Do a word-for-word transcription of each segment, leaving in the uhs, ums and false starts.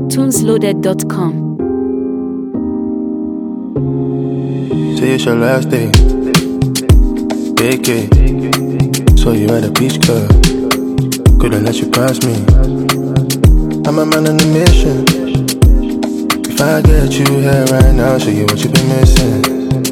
tunes loaded dot com. Say it's your last day, vacay. So you at a beach club, couldn't let you pass me. I'm a man on a mission. If I get you here right now, show you what you've been missing.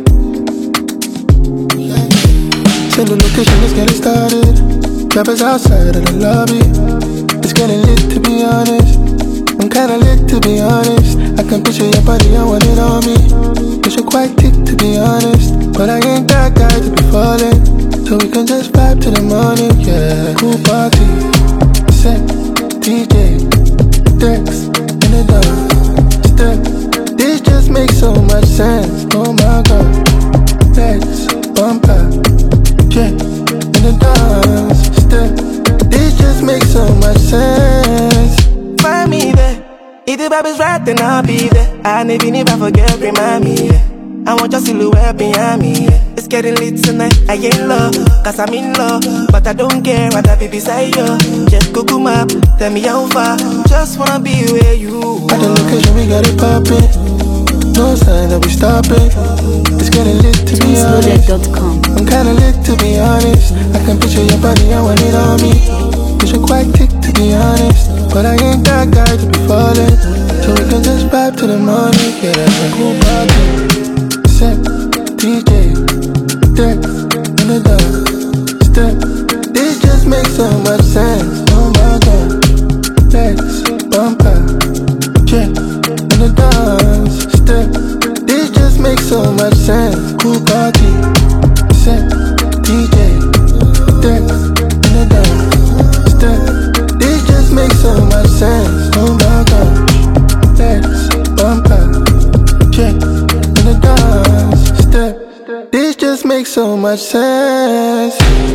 Send the location, let's get it started. Rappers outside of the lobby, it's getting lit to be honest. I'm kinda lit to be honest. I can picture your body, I want it on me. But you're quite thick to be honest. But I ain't that guy to be falling. So we can just vibe to the morning, yeah. Cool party, set, D J, Dex, in the dark, step. This just makes so much sense, oh my god. Legs, bumper, jet, in the dance, step. This just makes so much sense. Find me there. If the vibe is right, then I'll be there. And even if I forget, remind me, yeah. I want your silhouette behind me, yeah. It's getting lit tonight, I ain't love, cause I'm in love. But I don't care, I'd be beside you. Just go map, tell me how far. Just wanna be where you are. At the location, we got it poppin'. No sign that we stopping. It's getting lit to be tunes loaded honest. dot com. I'm kinda lit to be honest. I can picture your body, I want it on me. Cause you're quite thick to be honest. But I ain't that guy to be falling. So we can just vibe to the morning, yeah. Cool party, set, D J, Dex, in the dark, step. This just makes so much sense, oh my god. Legs, bumper, jet, in the dance, step. This just makes so much sense. Cool party, set, D J, Dex, in the dance, step. This just makes so much sense, oh my god. Legs, bumper, jet, in the dance, step. This just makes so much sense.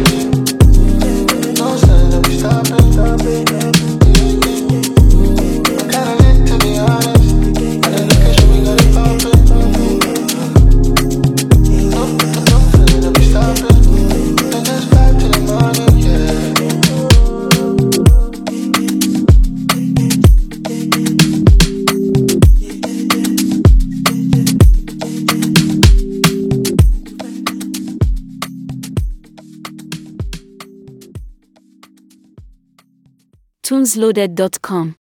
No sign that we stopping, stopping. I'm kinda lit to be honest. At the location we got it poppin'. No, no sign that we stopping. We can just vibe to the morning, yeah. tunes loaded dot com.